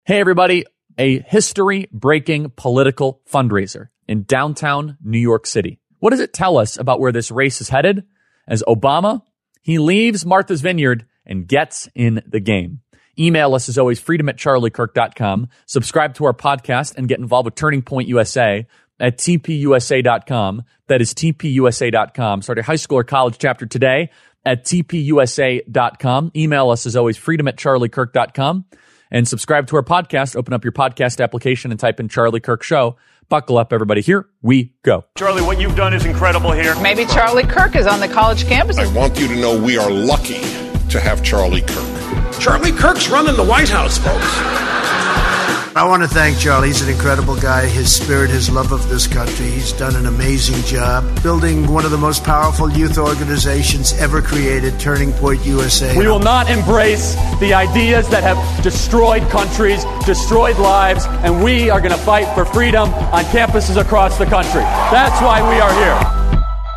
Hey, everybody, a history-breaking political fundraiser in downtown New York City. What does it tell us about where this race is headed? As Obama, he leaves Martha's Vineyard and gets in the game. Email us, as always, freedom@charliekirk.com. Subscribe to our podcast and get involved with Turning Point USA at tpusa.com. That is tpusa.com. Start a high school or college chapter today at tpusa.com. Email us, as always, freedom@charliekirk.com. And subscribe to our podcast. Open up your podcast application and type in Charlie Kirk Show. Buckle up, everybody. Here we go. Charlie, what you've done is incredible here. Maybe Charlie Kirk is on the college campus. I want you to know we are lucky to have Charlie Kirk. Charlie Kirk's running the White House, folks. I want to thank Charlie. He's an incredible guy. His spirit, his love of this country. He's done an amazing job building one of the most powerful youth organizations ever created, Turning Point USA. We will not embrace the ideas that have destroyed countries, destroyed lives, and we are going to fight for freedom on campuses across the country. That's why we are here.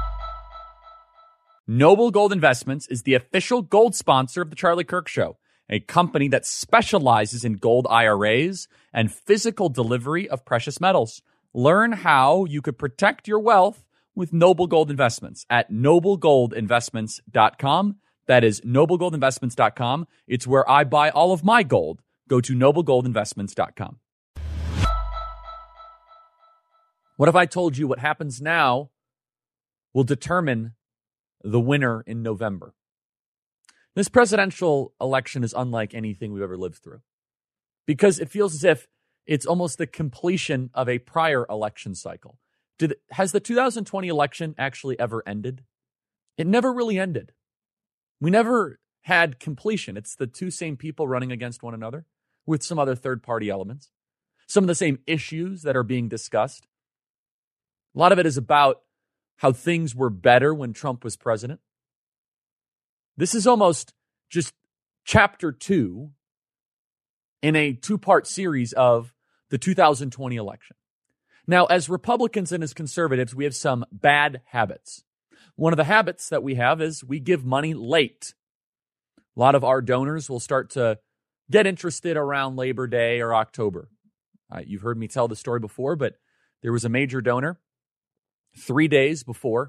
Noble Gold Investments is the official gold sponsor of the Charlie Kirk Show, a company that specializes in gold IRAs and physical delivery of precious metals. Learn how you could protect your wealth with Noble Gold Investments at noblegoldinvestments.com. That is noblegoldinvestments.com. It's where I buy all of my gold. Go to noblegoldinvestments.com. What if I told you what happens now will determine the winner in November? This presidential election is unlike anything we've ever lived through because it feels as if it's almost the completion of a prior election cycle. Has the 2020 election actually ever ended? It never really ended. We never had completion. It's the two same people running against one another with some other third-party elements, some of the same issues that are being discussed. A lot of it is about how things were better when Trump was president. This is almost just chapter 2 in a 2-part series of the 2020 election. Now, as Republicans and as conservatives, we have some bad habits. One of the habits that we have is we give money late. A lot of our donors will start to get interested around Labor Day or October. You've heard me tell the story before, but there was a major donor 3 days before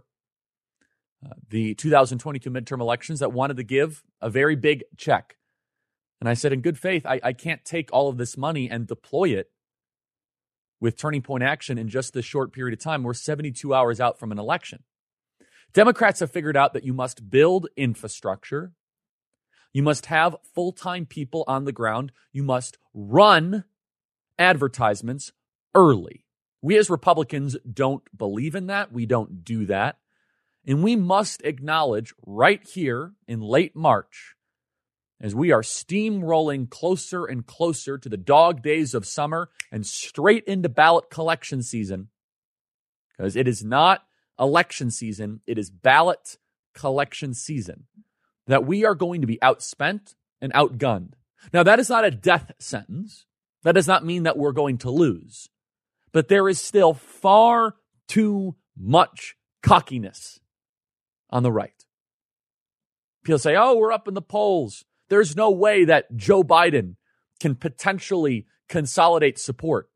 the 2022 midterm elections that wanted to give a very big check. And I said, in good faith, I can't take all of this money and deploy it with Turning Point Action in just this short period of time. We're 72 hours out from an election. Democrats have figured out that you must build infrastructure. You must have full-time people on the ground. You must run advertisements early. We as Republicans don't believe in that. We don't do that. And we must acknowledge right here in late March, as we are steamrolling closer and closer to the dog days of summer and straight into ballot collection season, because it is not election season, it is ballot collection season, that we are going to be outspent and outgunned. Now, that is not a death sentence. That does not mean that we're going to lose. But there is still far too much cockiness on the right. People say, oh, we're up in the polls. There's no way that Joe Biden can potentially consolidate support.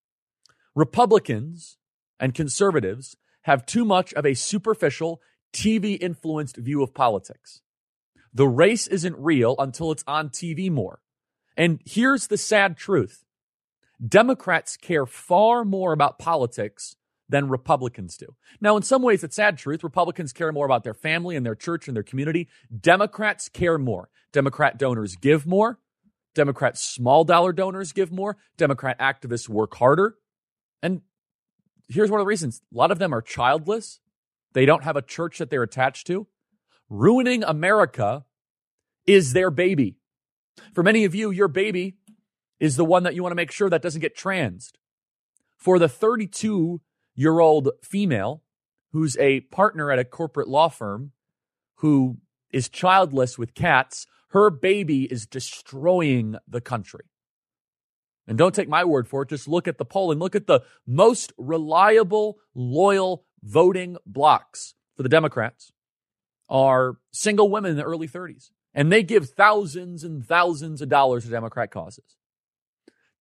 Republicans and conservatives have too much of a superficial, TV-influenced view of politics. The race isn't real until it's on TV more. And here's the sad truth. Democrats care far more about politics than Republicans do. Now, in some ways, it's sad truth. Republicans care more about their family and their church and their community. Democrats care more. Democrat donors give more. Democrat small dollar donors give more. Democrat activists work harder. And here's one of the reasons. A lot of them are childless. They don't have a church that they're attached to. Ruining America is their baby. For many of you, your baby is the one that you want to make sure that doesn't get transed. For the 32-year-old female who's a partner at a corporate law firm who is childless with cats, her baby is destroying the country. And don't take my word for it. Just look at the poll and look at the most reliable, loyal voting blocks for the Democrats are single women in the early 30s. And they give thousands and thousands of dollars to Democrat causes.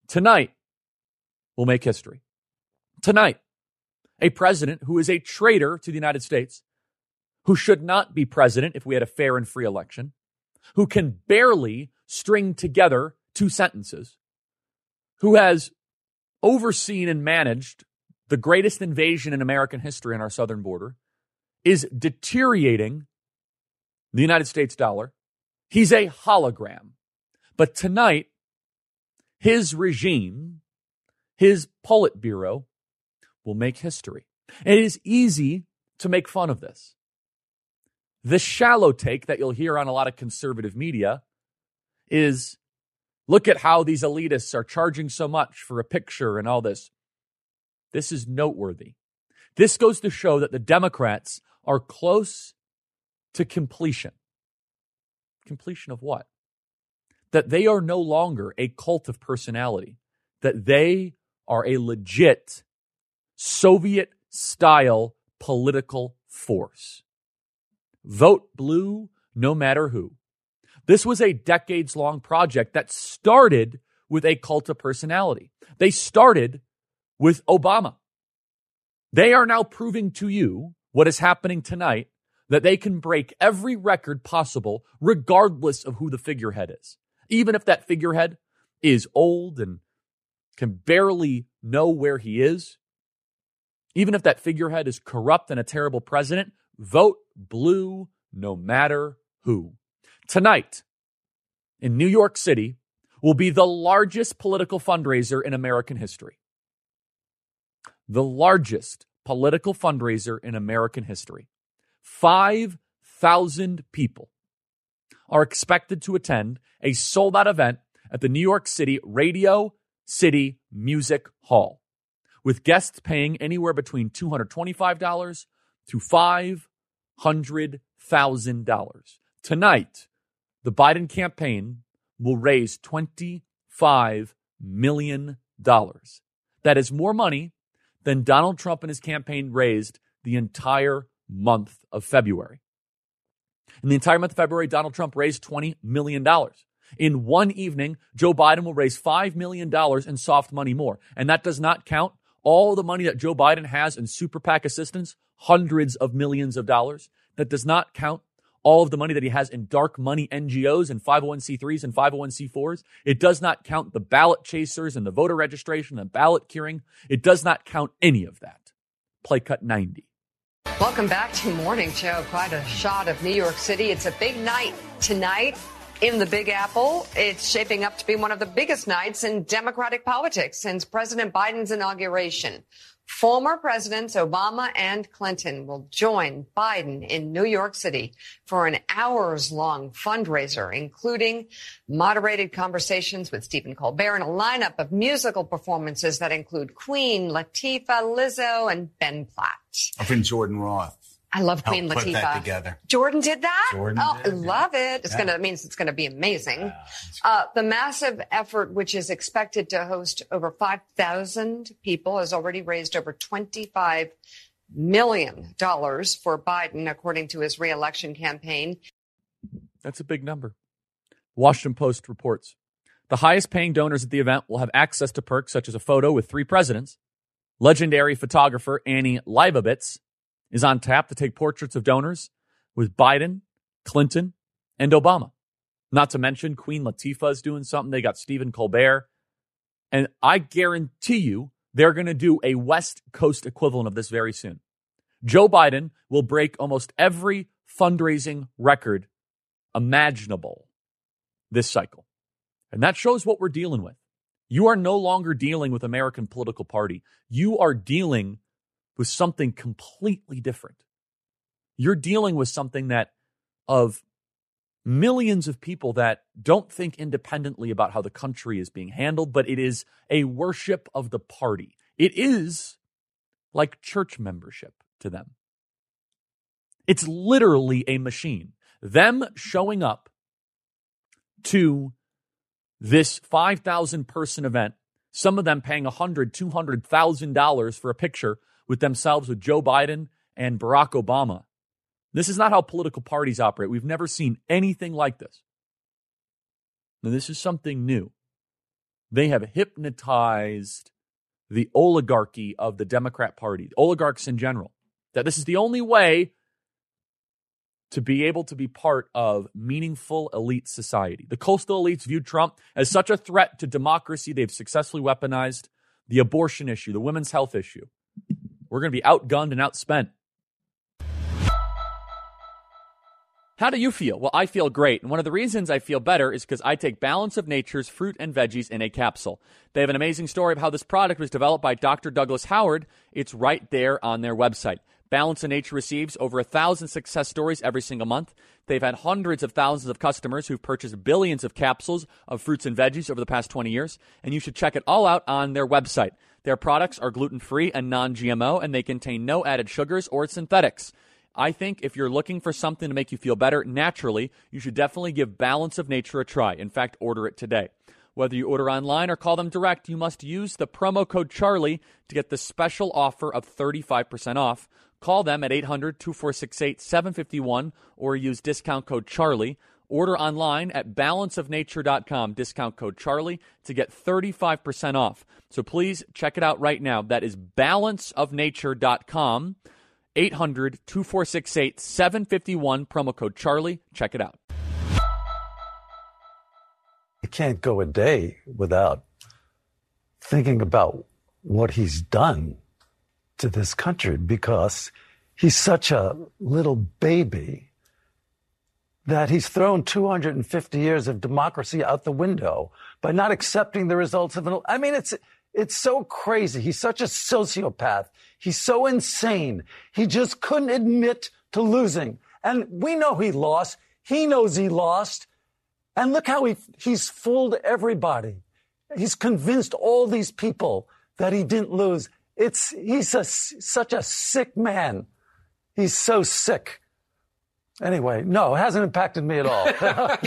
Tonight will make history. Tonight, a president who is a traitor to the United States, who should not be president if we had a fair and free election, who can barely string together 2 sentences, who has overseen and managed the greatest invasion in American history on our southern border, is deteriorating the United States dollar. He's a hologram. But tonight, his regime, his Politburo, will make history. And it is easy to make fun of this. The shallow take that you'll hear on a lot of conservative media is, look at how these elitists are charging so much for a picture and all this. This is noteworthy. This goes to show that the Democrats are close to completion. Completion of what? That they are no longer a cult of personality. That they are a legit Soviet-style political force. Vote blue no matter who. This was a decades-long project that started with a cult of personality. They started with Obama. They are now proving to you what is happening tonight, that they can break every record possible regardless of who the figurehead is. Even if that figurehead is old and can barely know where he is, even if that figurehead is corrupt and a terrible president, vote blue no matter who. Tonight, in New York City, will be the largest political fundraiser in American history. The largest political fundraiser in American history. 5,000 people are expected to attend a sold-out event at the New York City Radio City Music Hall, with guests paying anywhere between $225 to $500,000. Tonight, the Biden campaign will raise $25 million. That is more money than Donald Trump and his campaign raised the entire month of February. In the entire month of February, Donald Trump raised $20 million. In one evening, Joe Biden will raise $5 million in soft money more. And that does not count all the money that Joe Biden has in super PAC assistance, hundreds of millions of dollars. That does not count all of the money that he has in dark money NGOs and 501c3s and 501c4s. It does not count the ballot chasers and the voter registration and ballot curing. It does not count any of that. Play cut 90. Welcome back to Morning Joe. Quite a shot of New York City. It's a big night tonight in the Big Apple. It's shaping up to be one of the biggest nights in Democratic politics since President Biden's inauguration. Former Presidents Obama and Clinton will join Biden in New York City for an hours-long fundraiser, including moderated conversations with Stephen Colbert and a lineup of musical performances that include Queen, Latifah, Lizzo, and Ben Platt. Our friend Jordan Roth. I love Queen Latifah. Put that together. Jordan did that? Jordan did, I love it. It's means it's going to be amazing. The massive effort, which is expected to host over 5,000 people, has already raised over $25 million for Biden, according to his reelection campaign. That's a big number. Washington Post reports the highest paying donors at the event will have access to perks such as a photo with 3 presidents. Legendary photographer Annie Leibovitz is on tap to take portraits of donors with Biden, Clinton, and Obama. Not to mention Queen Latifah is doing something. They got Stephen Colbert. And I guarantee you they're going to do a West Coast equivalent of this very soon. Joe Biden will break almost every fundraising record imaginable this cycle. And that shows what we're dealing with. You are no longer dealing with American political party. You are dealing with something completely different. You're dealing with something that of millions of people that don't think independently about how the country is being handled, but it is a worship of the party. It is like church membership to them. It's literally a machine. Them showing up to this 5,000 person event, some of them paying $100,000, $200,000 for a picture with themselves with Joe Biden and Barack Obama. This is not how political parties operate. We've never seen anything like this. Now, this is something new. They have hypnotized the oligarchy of the Democrat Party, oligarchs in general, that this is the only way to be able to be part of meaningful elite society. The coastal elites view Trump as such a threat to democracy, they've successfully weaponized the abortion issue, the women's health issue. We're going to be outgunned and outspent. How do you feel? Well, I feel great. And one of the reasons I feel better is because I take Balance of Nature's fruit and veggies in a capsule. They have an amazing story of how this product was developed by Dr. Douglas Howard. It's right there on their website. Balance of Nature receives over 1,000 success stories every single month. They've had hundreds of thousands of customers who've purchased billions of capsules of fruits and veggies over the past 20 years. And you should check it all out on their website. Their products are gluten-free and non-GMO, and they contain no added sugars or synthetics. I think if you're looking for something to make you feel better naturally, you should definitely give Balance of Nature a try. In fact, order it today. Whether you order online or call them direct, you must use the promo code Charlie to get the special offer of 35% off. Call them at 800-2468-751 or use discount code Charlie. Order online at balanceofnature.com, discount code Charlie, to get 35% off. So please check it out right now. That is balanceofnature.com. 800-2468-751, promo code Charlie. Check it out. You can't go a day without thinking about what he's done to this country, because he's such a little baby that he's thrown 250 years of democracy out the window by not accepting the results of an... I mean, it's so crazy. He's such a sociopath. He's so insane. He just couldn't admit to losing. And we know he lost. He knows he lost. And look how he's fooled everybody. He's convinced all these people that he didn't lose. He's such a sick man. He's so sick. Anyway, no, it hasn't impacted me at all.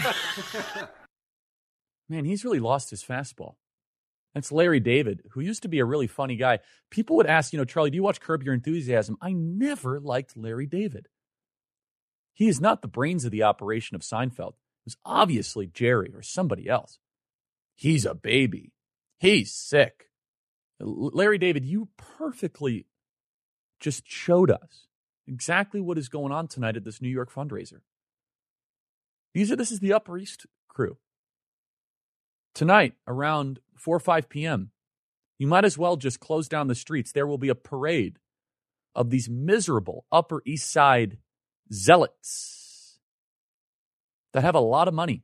Man, he's really lost his fastball. That's Larry David, who used to be a really funny guy. People would ask, Charlie, do you watch Curb Your Enthusiasm? I never liked Larry David. He is not the brains of the operation of Seinfeld. It was obviously Jerry or somebody else. He's a baby. He's sick. Larry David, you perfectly just showed us exactly what is going on tonight at this New York fundraiser. This is the Upper East crew. Tonight, around 4 or 5 p.m., you might as well just close down the streets. There will be a parade of these miserable Upper East Side zealots that have a lot of money.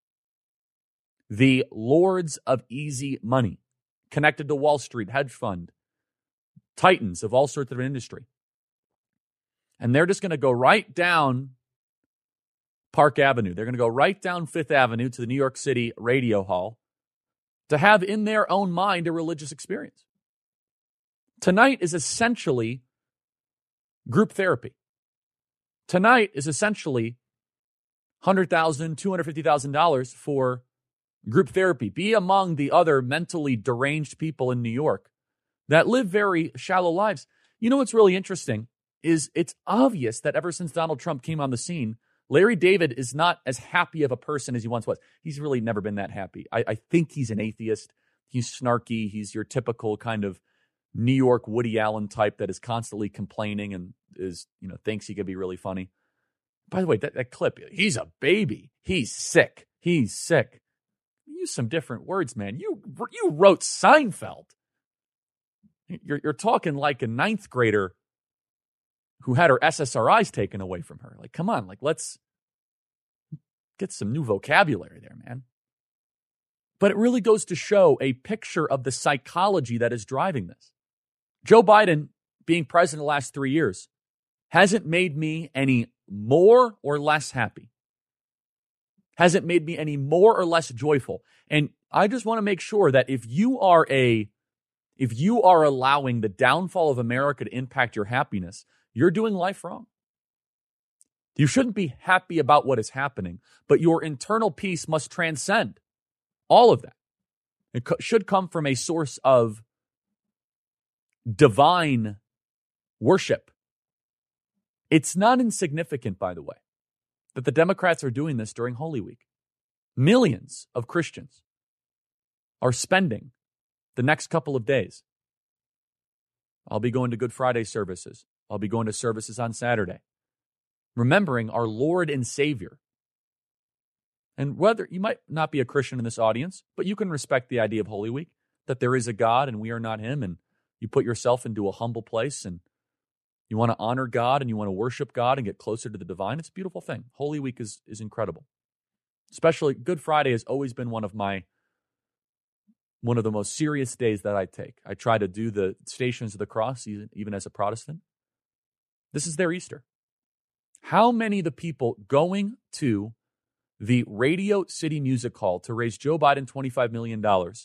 The lords of easy money, connected to Wall Street, hedge fund, titans of all sorts of industry. And they're just going to go right down Park Avenue. They're going to go right down Fifth Avenue to the New York City Radio Hall to have in their own mind a religious experience. Tonight is essentially group therapy. Tonight is essentially $100,000, $250,000 for group therapy. Be among the other mentally deranged people in New York that live very shallow lives. You know what's really interesting is it's obvious that ever since Donald Trump came on the scene, Larry David is not as happy of a person as he once was. He's really never been that happy. I think he's an atheist. He's snarky. He's your typical kind of New York Woody Allen type that is constantly complaining and thinks he could be really funny. By the way, that clip, he's a baby. He's sick. He's sick. Use some different words, man. You wrote Seinfeld. You're talking like a ninth grader who had her SSRIs taken away from her. Like, come on, let's get some new vocabulary there, man. But it really goes to show a picture of the psychology that is driving this. Joe Biden, being president the last 3 years, hasn't made me any more or less happy. Hasn't made me any more or less joyful. And I just want to make sure that if you are allowing the downfall of America to impact your happiness, you're doing life wrong. You shouldn't be happy about what is happening, but your internal peace must transcend all of that. It should come from a source of divine worship. It's not insignificant, by the way, that the Democrats are doing this during Holy Week. Millions of Christians are spending the next couple of days. I'll be going to Good Friday services. I'll be going to services on Saturday, remembering our Lord and Savior. And whether you might not be a Christian in this audience, but you can respect the idea of Holy Week, that there is a God and we are not him, and you put yourself into a humble place and you want to honor God and you want to worship God and get closer to the divine. It's a beautiful thing. Holy Week is incredible. Especially Good Friday has always been one of the most serious days that I take. I try to do the Stations of the Cross, even as a Protestant. This is their Easter. How many of the people going to the Radio City Music Hall to raise Joe Biden $25 million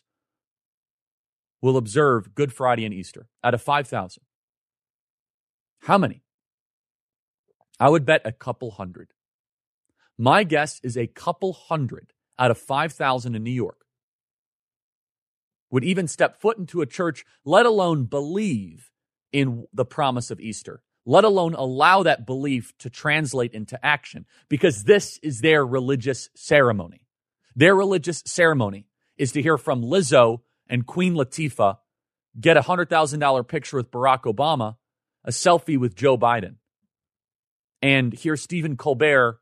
will observe Good Friday and Easter out of 5,000? How many? I would bet a couple hundred. My guess is a couple hundred out of 5,000 in New York would even step foot into a church, let alone believe in the promise of Easter, let alone allow that belief to translate into action, because this is their religious ceremony. Their religious ceremony is to hear from Lizzo and Queen Latifah, get a $100,000 picture with Barack Obama, a selfie with Joe Biden, and hear Stephen Colbert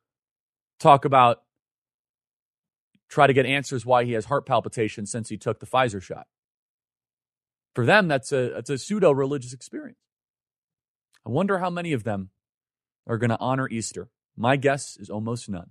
try to get answers why he has heart palpitations since he took the Pfizer shot. For them, that's a pseudo-religious experience. I wonder how many of them are going to honor Easter. My guess is almost none.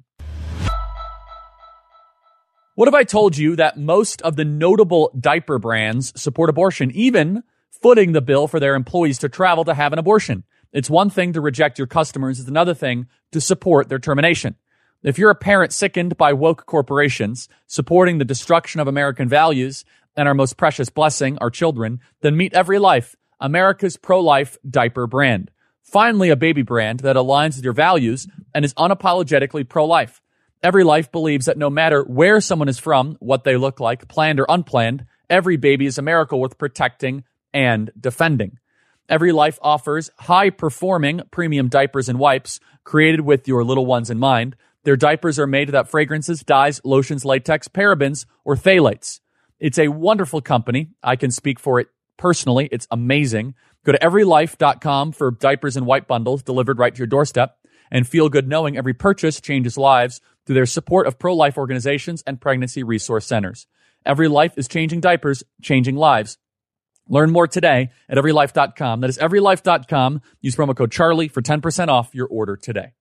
What if I told you that most of the notable diaper brands support abortion, even footing the bill for their employees to travel to have an abortion? It's one thing to reject your customers. It's another thing to support their termination. If you're a parent sickened by woke corporations supporting the destruction of American values and our most precious blessing, our children, then meet Every Life, America's pro-life diaper brand. Finally, a baby brand that aligns with your values and is unapologetically pro-life. Every Life believes that no matter where someone is from, what they look like, planned or unplanned, every baby is a miracle worth protecting and defending. Every Life offers high-performing premium diapers and wipes created with your little ones in mind. Their diapers are made without fragrances, dyes, lotions, latex, parabens, or phthalates. It's a wonderful company. I can speak for it personally. It's amazing. Go to everylife.com for diapers and wipe bundles delivered right to your doorstep, and feel good knowing every purchase changes lives through their support of pro-life organizations and pregnancy resource centers. Every Life is changing diapers, changing lives. Learn more today at everylife.com. That is everylife.com. Use promo code Charlie for 10% off your order today.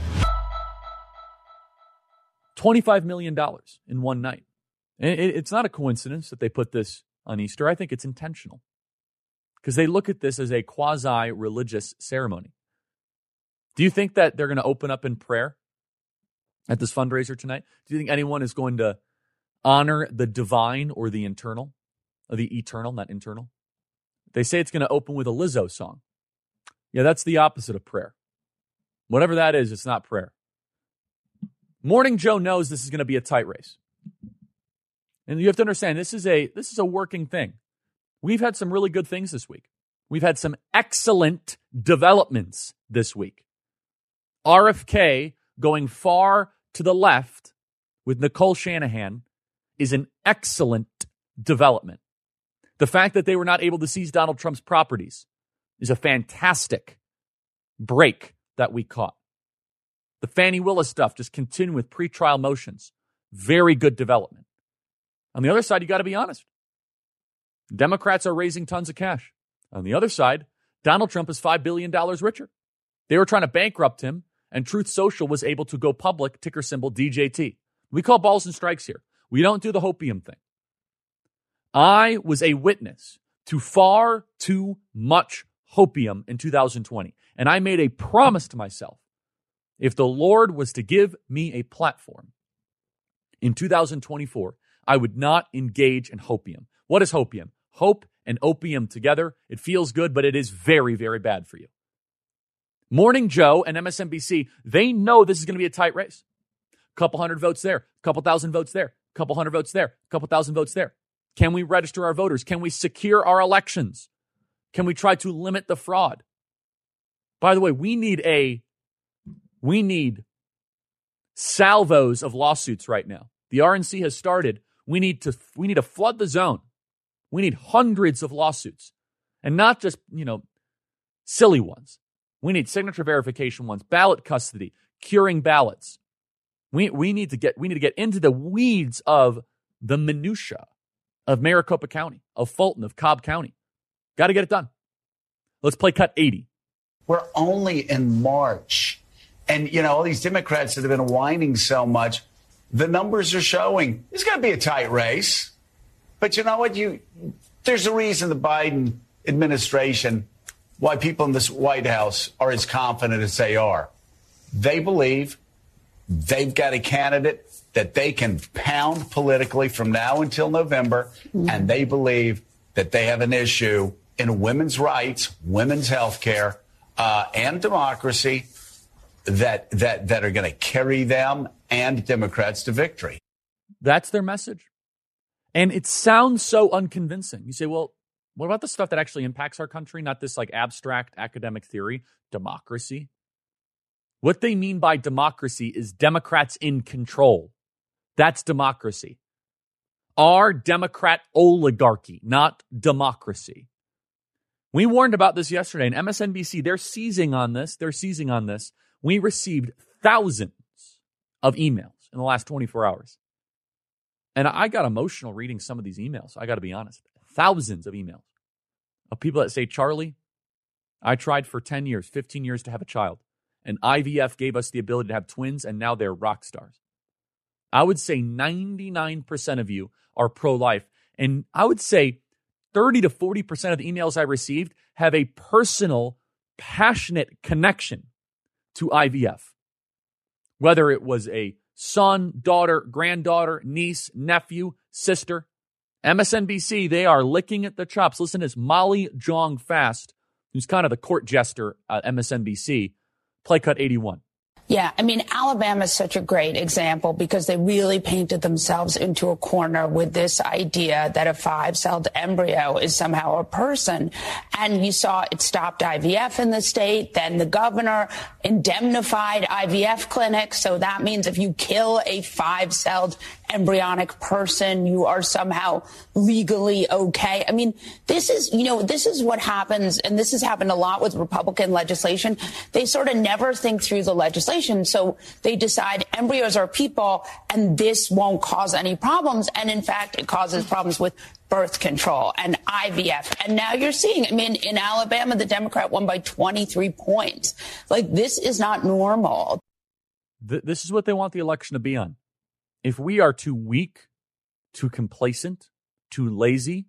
$25 million in one night. It's not a coincidence that they put this on Easter. I think it's intentional because they look at this as a quasi-religious ceremony. Do you think that they're going to open up in prayer at this fundraiser tonight? Do you think anyone is going to honor the divine or the internal? Or the eternal, not internal? They say it's going to open with a Lizzo song. Yeah, that's the opposite of prayer. Whatever that is, it's not prayer. Morning Joe knows this is going to be a tight race. And you have to understand, this is a working thing. We've had some really good things this week. We've had some excellent developments this week. RFK going far to the left with Nicole Shanahan is an excellent development. The fact that they were not able to seize Donald Trump's properties is a fantastic break that we caught. The Fani Willis stuff just continuing with pretrial motions. Very good development. On the other side, you got to be honest. Democrats are raising tons of cash. On the other side, Donald Trump is $5 billion richer. They were trying to bankrupt him, and Truth Social was able to go public, ticker symbol DJT. We call balls and strikes here. We don't do the hopium thing. I was a witness to far too much hopium in 2020, and I made a promise to myself. If the Lord was to give me a platform in 2024, I would not engage in hopium. What is hopium? Hope and opium together. It feels good, but it is very, very bad for you. Morning Joe and MSNBC, they know this is going to be a tight race. A couple hundred votes there, a couple thousand votes there, a couple hundred votes there, a couple thousand votes there. Can we register our voters? Can we secure our elections? Can we try to limit the fraud? By the way, we need salvos of lawsuits right now. The RNC has started We need to flood the zone. We need hundreds of lawsuits, and not just, silly ones. We need signature verification ones, ballot custody, curing ballots. We need to get into the weeds of the minutia of Maricopa County, of Fulton, of Cobb County. Got to get it done. Let's play cut 80. We're only in March. And, all these Democrats that have been whining so much, the numbers are showing it's going to be a tight race. But you know what? There's a reason the Biden administration, why people in this White House are as confident as they are. They believe they've got a candidate that they can pound politically from now until November, and they believe that they have an issue in women's rights, women's health care, and democracy that are going to carry them and Democrats to victory. That's their message. And it sounds so unconvincing. You say, well, what about the stuff that actually impacts our country? Not this like abstract academic theory, democracy. What they mean by democracy is Democrats in control. That's democracy. Our Democrat oligarchy, not democracy. We warned about this yesterday, and MSNBC, they're seizing on this. We received thousands of emails in the last 24 hours. And I got emotional reading some of these emails. I got to be honest. Thousands of emails of people that say, Charlie, I tried for 10 years, 15 years to have a child. And IVF gave us the ability to have twins, and now they're rock stars. I would say 99% of you are pro-life. And I would say 30 to 40% of the emails I received have a personal, passionate connection to IVF. Whether it was a son, daughter, granddaughter, niece, nephew, sister. MSNBC, they are licking at the chops. Listen to this. Molly Jong-Fast, who's kind of the court jester at MSNBC, play cut 81. Yeah, Alabama is such a great example because they really painted themselves into a corner with this idea that a 5-celled embryo is somehow a person. And you saw it stopped IVF in the state. Then the governor indemnified IVF clinics. So that means if you kill a 5-celled embryonic person, you are somehow legally okay. This is what happens. And this has happened a lot with Republican legislation. They sort of never think through the legislation. So they decide embryos are people and this won't cause any problems. And in fact, it causes problems with birth control and IVF. And now you're seeing, in Alabama, the Democrat won by 23 points. This is not normal. This is what they want the election to be on. If we are too weak, too complacent, too lazy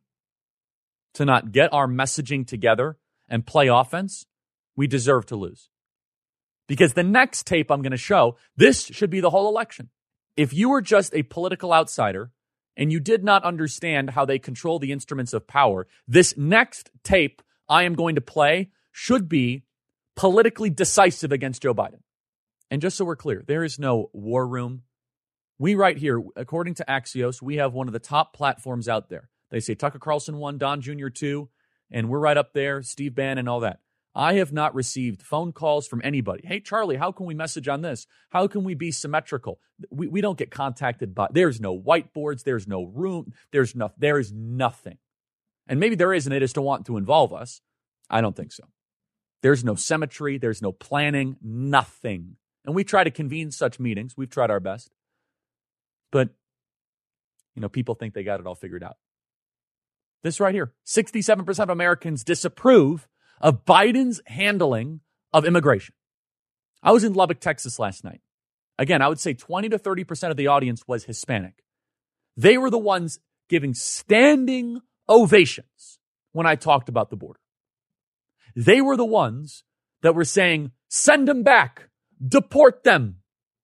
to not get our messaging together and play offense, we deserve to lose. Because the next tape I'm going to show, this should be the whole election. If you were just a political outsider and you did not understand how they control the instruments of power, this next tape I am going to play should be politically decisive against Joe Biden. And just so we're clear, there is no war room. We right here, according to Axios, we have one of the top platforms out there. They say Tucker Carlson 1, Don Jr. 2, and we're right up there, Steve Bannon, all that. I have not received phone calls from anybody. Hey, Charlie, how can we message on this? How can we be symmetrical? We don't get contacted by, there's no whiteboards, there's no room, there is nothing. And maybe there is, and they just don't want to involve us. I don't think so. There's no symmetry, there's no planning, nothing. And we try to convene such meetings. We've tried our best. But, people think they got it all figured out. This right here, 67% of Americans disapprove of Biden's handling of immigration. I was in Lubbock, Texas last night. Again, I would say 20 to 30% of the audience was Hispanic. They were the ones giving standing ovations when I talked about the border. They were the ones that were saying, send them back, deport them.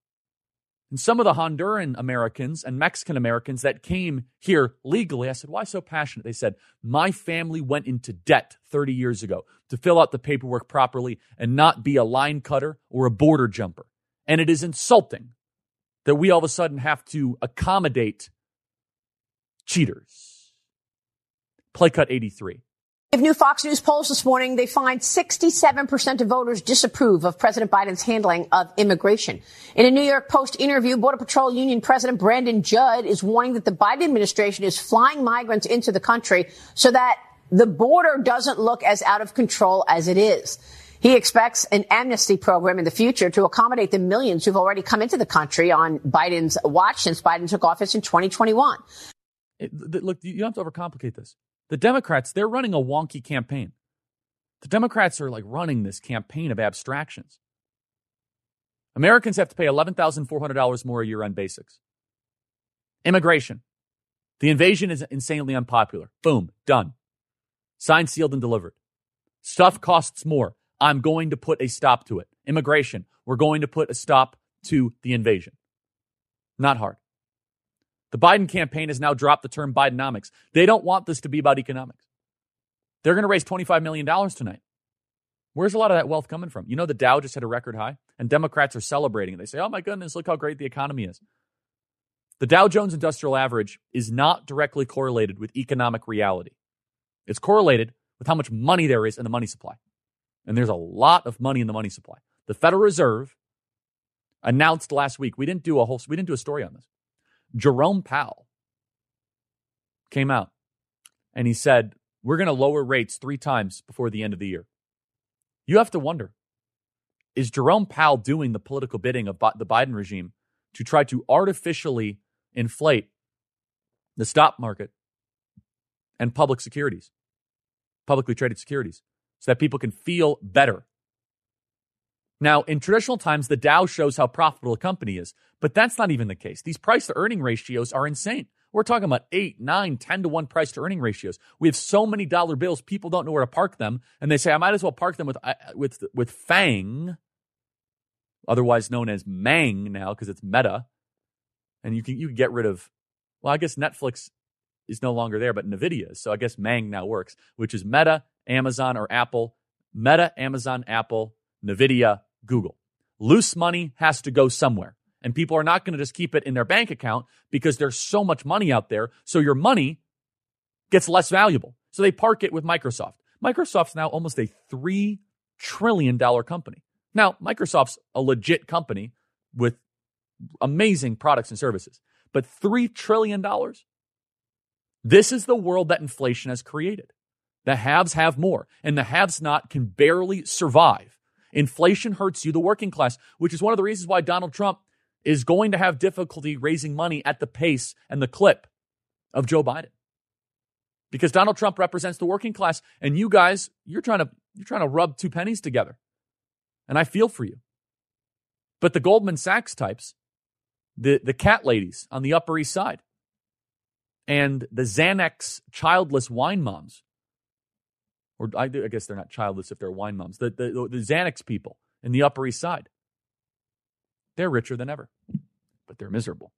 And some of the Honduran Americans and Mexican Americans that came here legally, I said, why so passionate? They said, my family went into debt 30 years ago to fill out the paperwork properly and not be a line cutter or a border jumper. And it is insulting that we all of a sudden have to accommodate cheaters. Play cut 83. If new Fox News polls this morning, they find 67% of voters disapprove of President Biden's handling of immigration. In a New York Post interview, Border Patrol Union President Brandon Judd is warning that the Biden administration is flying migrants into the country so that the border doesn't look as out of control as it is. He expects an amnesty program in the future to accommodate the millions who've already come into the country on Biden's watch since Biden took office in 2021. Look, you don't have to overcomplicate this. The Democrats, they're running a wonky campaign. The Democrats are like running this campaign of abstractions. Americans have to pay $11,400 more a year on basics. Immigration. The invasion is insanely unpopular. Boom, done. Signed, sealed, and delivered. Stuff costs more. I'm going to put a stop to it. Immigration. We're going to put a stop to the invasion. Not hard. The Biden campaign has now dropped the term Bidenomics. They don't want this to be about economics. They're going to raise $25 million tonight. Where's a lot of that wealth coming from? You know, the Dow just hit a record high, and Democrats are celebrating it. They say, oh my goodness, look how great the economy is. The Dow Jones Industrial Average is not directly correlated with economic reality. It's correlated with how much money there is in the money supply. And there's a lot of money in the money supply. The Federal Reserve announced last week, we didn't do a story on this. Jerome Powell came out and he said, we're going to lower rates 3 times before the end of the year. You have to wonder, is Jerome Powell doing the political bidding of the Biden regime to try to artificially inflate the stock market and public securities, publicly traded securities, so that people can feel better? Now, in traditional times, the Dow shows how profitable a company is, but that's not even the case. These price-to-earning ratios are insane. We're talking about 8, 9, 10-to-1 price-to-earning ratios. We have so many dollar bills, people don't know where to park them, and they say, I might as well park them with FANG, otherwise known as Mang now because it's Meta, and you can get rid of, well, I guess Netflix is no longer there, but NVIDIA is, so I guess Mang now works, which is Meta, Amazon, or Apple. Meta, Amazon, Apple, NVIDIA, Google. Loose money has to go somewhere. And people are not going to just keep it in their bank account because there's so much money out there. So your money gets less valuable. So they park it with Microsoft. Microsoft's now almost a $3 trillion company. Now, Microsoft's a legit company with amazing products and services. But $3 trillion? This is the world that inflation has created. The haves have more, and the haves not can barely survive. Inflation hurts you, the working class, which is one of the reasons why Donald Trump is going to have difficulty raising money at the pace and the clip of Joe Biden. Because Donald Trump represents the working class, and you guys, you're trying to rub 2 pennies together. And I feel for you. But the Goldman Sachs types, the cat ladies on the Upper East Side, and the Xanax childless wine moms, or I guess they're not childless if they're wine moms, the Xanax people in the Upper East Side, they're richer than ever, but they're miserable.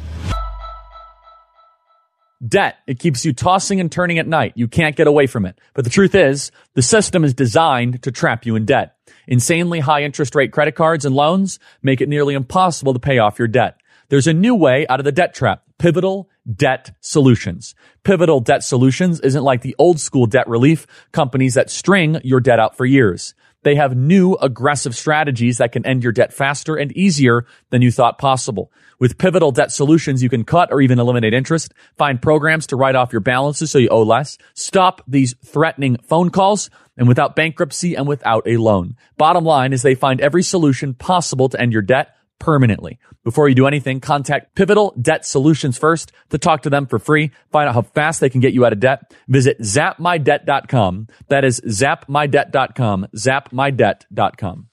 Debt, it keeps you tossing and turning at night. You can't get away from it. But the truth is, the system is designed to trap you in debt. Insanely high interest rate credit cards and loans make it nearly impossible to pay off your debt. There's a new way out of the debt trap. Pivotal Debt Solutions. Pivotal Debt Solutions isn't like the old school debt relief companies that string your debt out for years. They have new aggressive strategies that can end your debt faster and easier than you thought possible. With Pivotal Debt Solutions, you can cut or even eliminate interest, find programs to write off your balances so you owe less, stop these threatening phone calls, and without bankruptcy and without a loan. Bottom line is they find every solution possible to end your debt permanently. Before you do anything, contact Pivotal Debt Solutions first to talk to them for free. Find out how fast they can get you out of debt. Visit zapmydebt.com. That is zapmydebt.com. Zapmydebt.com.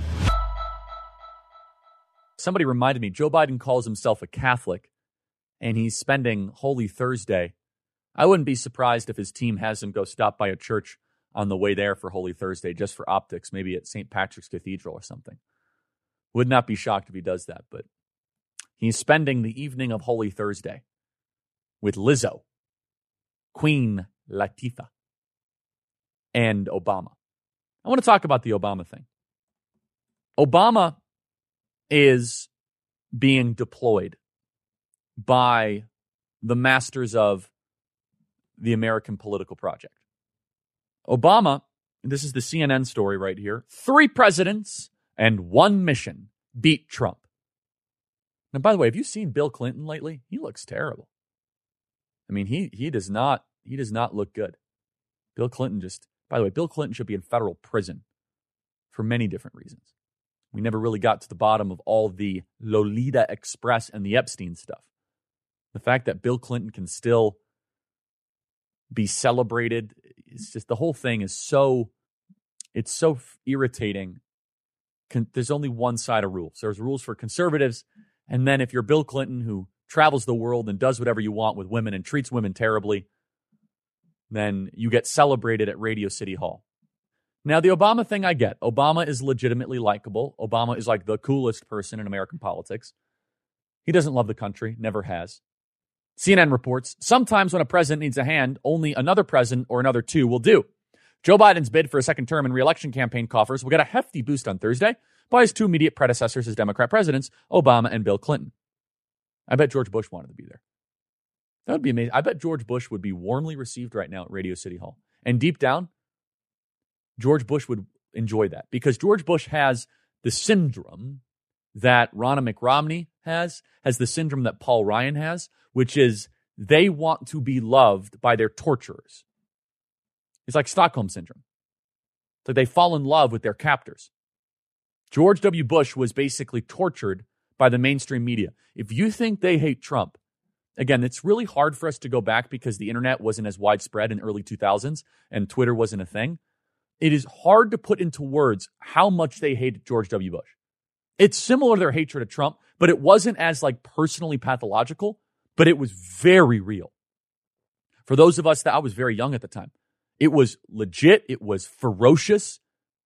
Somebody reminded me, Joe Biden calls himself a Catholic, and he's spending Holy Thursday. I wouldn't be surprised if his team has him go stop by a church on the way there for Holy Thursday, just for optics, maybe at St. Patrick's Cathedral or something. Would not be shocked if he does that, but he's spending the evening of Holy Thursday with Lizzo, Queen Latifah, and Obama. I want to talk about the Obama thing. Obama is being deployed by the masters of the American political project. Obama, this is the CNN story right here, 3 presidents and 1 mission beat Trump. Now, by the way, have you seen Bill Clinton lately? He looks terrible. I mean, he does not look good. Bill Clinton by the way, Bill Clinton should be in federal prison for many different reasons. We never really got to the bottom of all the Lolita Express and the Epstein stuff. The fact that Bill Clinton can still be celebrated, it's just the whole thing is so irritating. There's only one side of rules. There's rules for conservatives, and then if you're Bill Clinton who travels the world and does whatever you want with women and treats women terribly, then you get celebrated at Radio City Hall. Now, the Obama thing I get. Obama is legitimately likable. Obama is like the coolest person in American politics. He doesn't love the country, never has. CNN reports, sometimes when a president needs a hand, only another president or another 2 will do. Joe Biden's bid for a second term in re-election campaign coffers will get a hefty boost on Thursday by his 2 immediate predecessors as Democrat presidents, Obama and Bill Clinton. I bet George Bush wanted to be there. That would be amazing. I bet George Bush would be warmly received right now at Radio City Hall. And deep down, George Bush would enjoy that because George Bush has the syndrome that Ronna McRomney has the syndrome that Paul Ryan has, which is they want to be loved by their torturers. It's like Stockholm syndrome. It's like they fall in love with their captors. George W. Bush was basically tortured by the mainstream media. If you think they hate Trump, again, it's really hard for us to go back because the internet wasn't as widespread in early 2000s and Twitter wasn't a thing. It is hard to put into words how much they hated George W. Bush. It's similar to their hatred of Trump, but it wasn't as personally pathological, but it was very real. For those of us that I was very young at the time, it was legit. It was ferocious.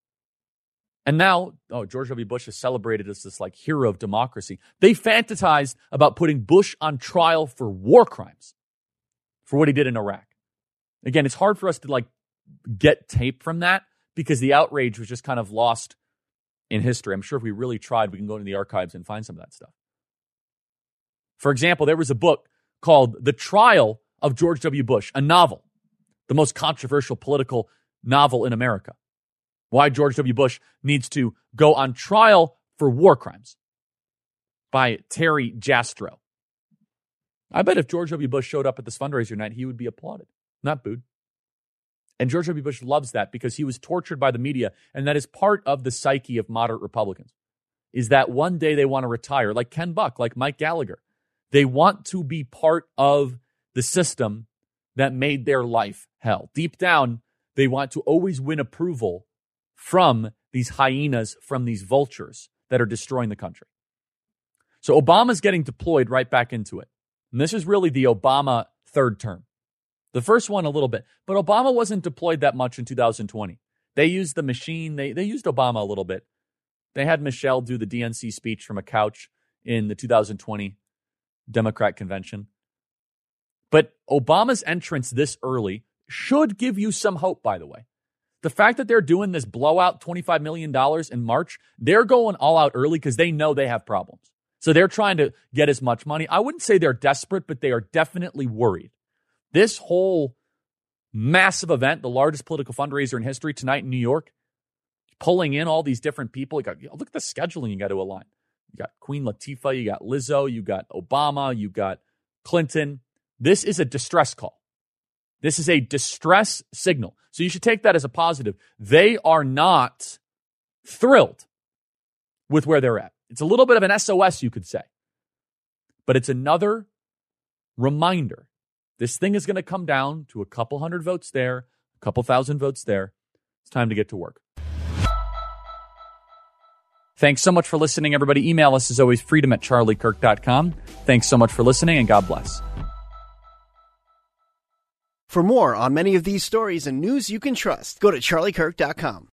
And now, George W. Bush is celebrated as this hero of democracy. They fantasized about putting Bush on trial for war crimes, for what he did in Iraq. Again, it's hard for us to get tape from that because the outrage was just kind of lost in history. I'm sure if we really tried, we can go into the archives and find some of that stuff. For example, there was a book called The Trial of George W. Bush, a novel, the most controversial political novel in America. Why George W. Bush needs to go on trial for war crimes by Terry Jastrow. I bet if George W. Bush showed up at this fundraiser night, he would be applauded, not booed. And George W. Bush loves that because he was tortured by the media, and that is part of the psyche of moderate Republicans, is that one day they want to retire, like Ken Buck, like Mike Gallagher. They want to be part of the system that made their life hell. Deep down, they want to always win approval from these hyenas, from these vultures that are destroying the country. So Obama's getting deployed right back into it. And this is really the Obama third term. The first one a little bit, but Obama wasn't deployed that much in 2020. They used the machine. They used Obama a little bit. They had Michelle do the DNC speech from a couch in the 2020 Democrat convention. But Obama's entrance this early should give you some hope, by the way. The fact that they're doing this blowout $25 million in March, they're going all out early because they know they have problems. So they're trying to get as much money. I wouldn't say they're desperate, but they are definitely worried. This whole massive event, the largest political fundraiser in history tonight in New York, pulling in all these different people. Look at the scheduling you got to align. You got Queen Latifah, you got Lizzo, you got Obama, you got Clinton. This is a distress call. This is a distress signal. So you should take that as a positive. They are not thrilled with where they're at. It's a little bit of an SOS, you could say. But it's another reminder. This thing is going to come down to a couple hundred votes there, a couple thousand votes there. It's time to get to work. Thanks so much for listening, everybody. Email us as always, freedom@charliekirk.com. Thanks so much for listening, and God bless. For more on many of these stories and news you can trust, go to charliekirk.com.